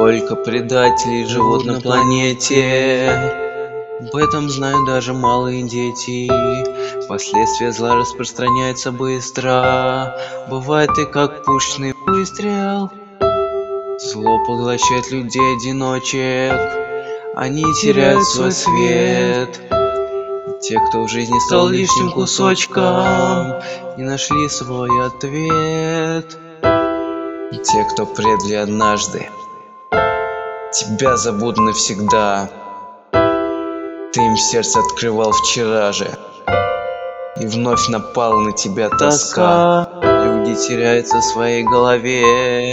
Сколько предателей живут на планете, об этом знают даже малые дети. Последствия зла распространяются быстро, бывает и как пушечный выстрел. Зло поглощает людей-одиночек, они теряют свой свет. Те, кто в жизни стал лишним кусочком, не нашли свой ответ. Те, кто предали однажды, тебя забудут навсегда. Ты им сердце открывал вчера же, и вновь напала на тебя тоска. Люди теряются в своей голове,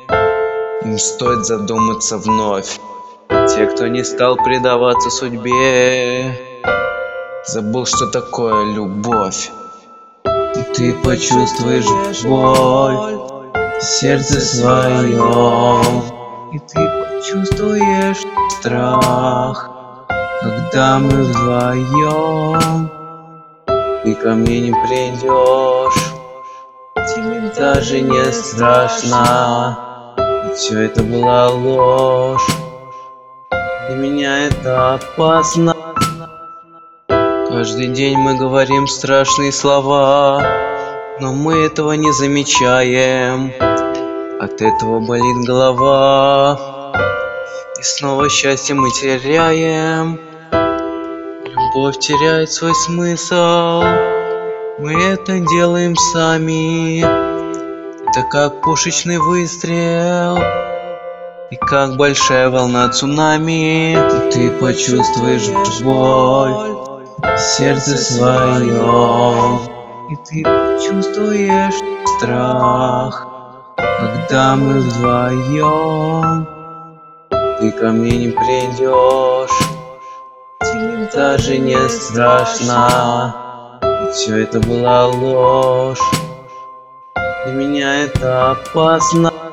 им стоит задуматься вновь. Те, кто не стал предаваться судьбе, забыл, что такое любовь. И ты почувствуешь боль в сердце своем, и ты почувствуешь страх, когда мы вдвоем. Ты ко мне не придешь, тебе даже не страшно, и все это была ложь. Для меня это опасно. Каждый день мы говорим страшные слова, но мы этого не замечаем. От этого болит голова, и снова счастье мы теряем. Любовь теряет свой смысл, мы это делаем сами. Это как пушечный выстрел, и как большая волна цунами. И ты почувствуешь боль в сердце своем, и ты почувствуешь страх, когда мы вдвоем. Ты ко мне не придешь, тебе даже не страшно, и все это была ложь. Для меня это опасно.